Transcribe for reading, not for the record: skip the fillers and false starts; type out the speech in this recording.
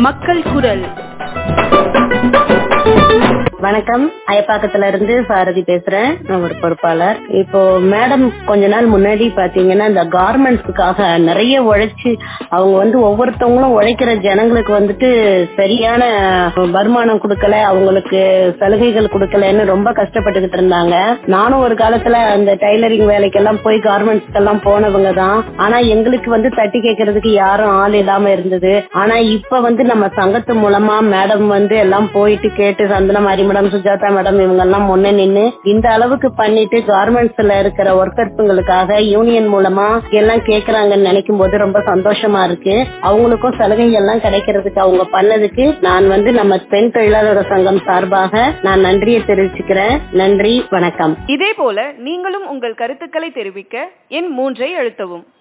மக்கள் குரல். வணக்கம், அயப்பாக்கத்துல இருந்து சாரதி பேசுறேன். நான் ஒரு பொறுப்பாளர். இப்போ மேடம் கொஞ்ச நாள் முன்னாடி பாத்தீங்கன்னா இந்த கார்மெண்ட்ஸுக்காக நிறைய உழைச்சு அவங்க ஒவ்வொருத்தவங்களும் உழைக்கிற ஜனங்களுக்கு சரியான வருமானம் கொடுக்கல, அவங்களுக்கு சலுகைகள் கொடுக்கலன்னு ரொம்ப கஷ்டப்பட்டுக்கிட்டு இருந்தாங்க. நானும் ஒரு காலத்துல அந்த டைலரிங் வேலைக்கெல்லாம் போய் கார்மெண்ட்ஸ்க்கு எல்லாம் போனவங்க தான். ஆனா எங்களுக்கு தட்டி கேட்கறதுக்கு யாரும் ஆள் இல்லாம இருந்தது. ஆனா இப்ப நம்ம சங்கத்து மூலமா மேடம் எல்லாம் போயிட்டு கேட்டு சந்தன மாதிரி மேடம், சுஜாதா மேடம் இவங்க எல்லாம் முன்ன நின்று இந்த அளவுக்கு பண்ணிட்டு கார்மெண்ட்ஸ்ல இருக்கிற ஒர்க்கர்ஸுங்களுக்காக யூனியன் மூலமா எல்லாம் கேக்குறாங்கன்னு நினைக்கும் போது ரொம்ப சந்தோஷமா இருக்கு. அவங்களுக்கும் சலுகை எல்லாம் கிடைக்கிறதுக்கு அவங்க பண்ணதுக்கு நான் நம்ம பெண் தொழிலாளர் சங்கம் சார்பாக நான் நன்றியை தெரிவிச்சுக்கிறேன். நன்றி, வணக்கம். இதே போல நீங்களும் உங்கள் கருத்துக்களை தெரிவிக்க எண் 3 அழுத்தவும்.